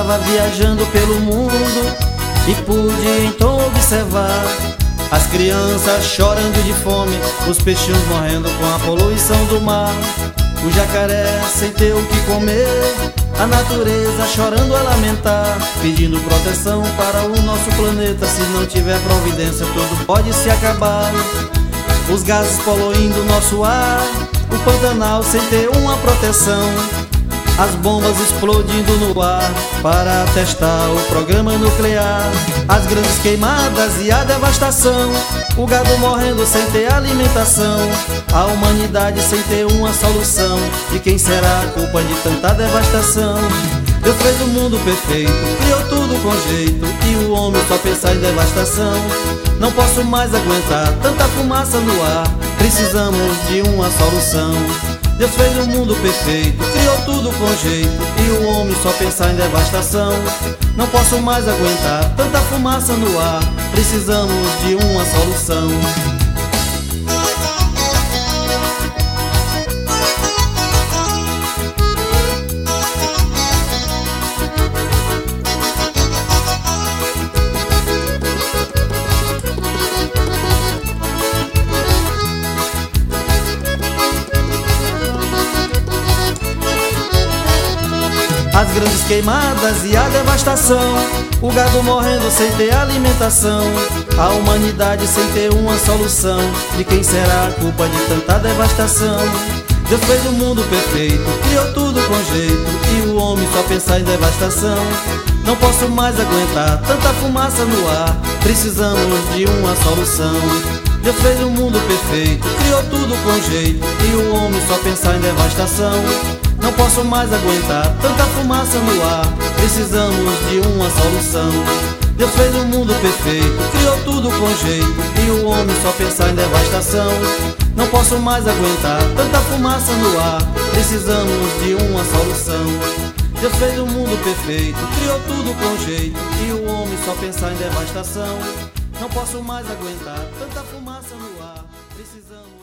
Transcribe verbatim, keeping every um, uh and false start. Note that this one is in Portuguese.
estava viajando pelo mundo e pude então observar as crianças chorando de fome, os peixinhos morrendo com a poluição do mar, o jacaré sem ter o que comer, a natureza chorando a lamentar, pedindo proteção para o nosso planeta. Se não tiver providência, tudo pode se acabar. Os gases poluindo nosso ar, o Pantanal sem ter uma proteção, as bombas explodindo no ar para testar o programa nuclear, as grandes queimadas e a devastação, o gado morrendo sem ter alimentação, a humanidade sem ter uma solução. E quem será a culpa de tanta devastação? Deus fez o mundo perfeito, criou tudo com jeito, e o homem só pensa em devastação. Não posso mais aguentar tanta fumaça no ar, precisamos de uma solução. Deus fez o mundo perfeito, criou tudo com jeito, e o homem só pensa em devastação. Não posso mais aguentar tanta fumaça no ar, precisamos de uma solução. As grandes queimadas e a devastação, o gado morrendo sem ter alimentação, a humanidade sem ter uma solução. De quem será a culpa de tanta devastação? Deus fez o mundo perfeito, criou tudo com jeito, e o homem só pensa em devastação. Não posso mais aguentar tanta fumaça no ar, precisamos de uma solução. Deus fez o mundo perfeito, criou tudo com jeito, e o homem só pensa em devastação. Não posso mais aguentar tanta fumaça no ar, precisamos de uma solução. Deus fez o mundo perfeito, criou tudo com jeito, e o homem só pensa em devastação. Não posso mais aguentar tanta fumaça no ar, precisamos de uma solução. Deus fez o mundo perfeito, criou tudo com jeito, e o homem só pensa em devastação. Não posso mais aguentar tanta fumaça no ar, precisamos